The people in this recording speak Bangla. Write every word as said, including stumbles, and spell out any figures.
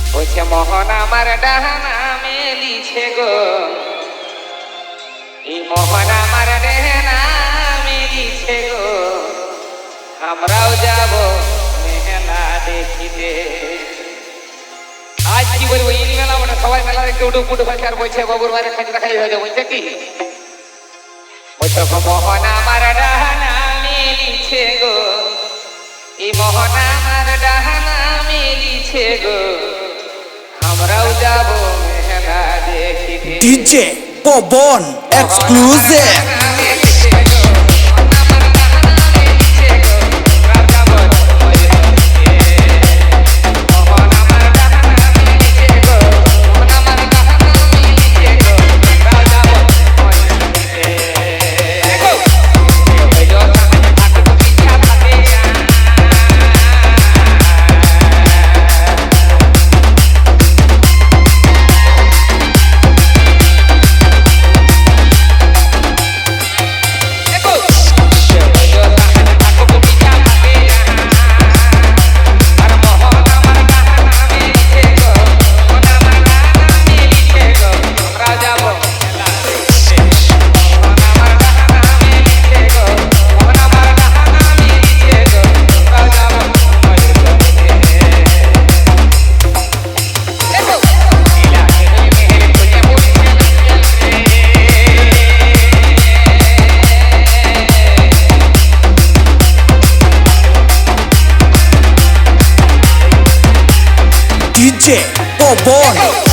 বলছে মোহন আমার ডাহানা মেলিছে গো, এই মোহন আমার ডাহানা মেলিছে গো, আমরাও যাব মেলা দেখিতে। আজ কি বলবো, এই মেলা মানে সবাই মেলা দেখতে উঠে পুটে পাচ্ছে আর বলছে বাবুর বাইরে খাইতে খাই হয়ে যায়। বলছে কি বলছে মোহন আমার ডাহানা মেলিছে গো, এই মোহন আমার ডাহানা মেলিছে গো, আমরাও যাব মেলা দেখিতে। DJ Pawan exclusive. DJ Pawan.